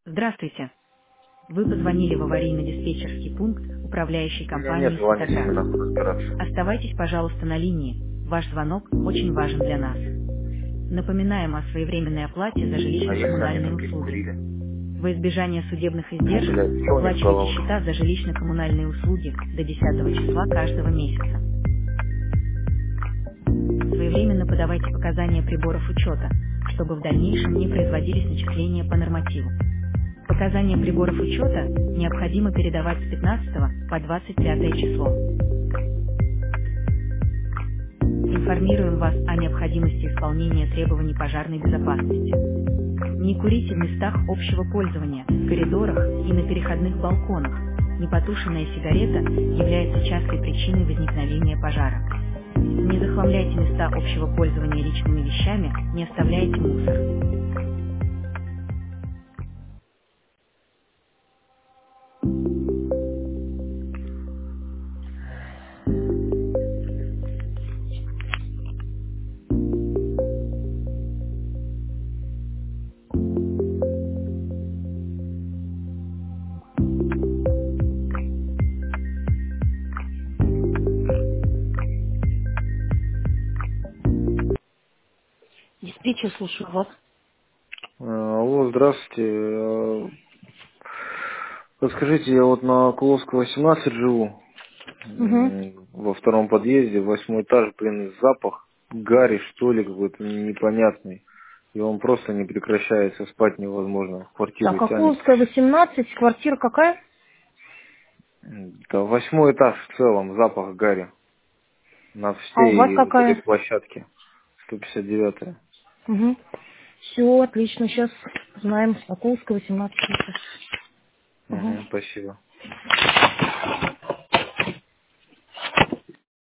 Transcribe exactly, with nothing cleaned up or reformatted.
Здравствуйте. Вы позвонили в аварийно-диспетчерский пункт управляющей У меня нет компании желания с ними «Светоград». нахуй разбираться. Оставайтесь, пожалуйста, на линии. Ваш звонок очень важен для нас. Напоминаем о своевременной оплате за А если они жилищно-коммунальные там услуги. перекурили? Во избежание судебных Ну, издержек блядь, что у них в оплачивайте головах? счета за жилищно-коммунальные услуги до десятого числа каждого месяца. Своевременно подавайте показания приборов учета, чтобы в дальнейшем не производились начисления по нормативу. Показания приборов учета необходимо передавать с пятнадцатого по двадцать пятое число. Информируем вас о необходимости исполнения требований пожарной безопасности. Не курите в местах общего пользования, в коридорах и на переходных балконах. Непотушенная сигарета является частой причиной возникновения пожара. Не захламляйте места общего пользования личными вещами, не оставляйте мусор. Диспетчер, слушаю вас. А, Алло, здравствуйте. А, Подскажите, я вот на Куловского восемнадцать живу, Угу. м, во втором подъезде, восьмой этаж, блин, запах гари, что ли, какой-то непонятный. И он просто не прекращается, спать невозможно, в квартиру Так, тянет. Акуловская, восемнадцать, квартира какая? М, Да, восьмой этаж в целом, запах гари на А у вас всей вот этой какая? площадке. сто пятьдесят девятая. Угу. Все, отлично, сейчас знаем. Акуловская, восемнадцать. Угу. Угу, спасибо.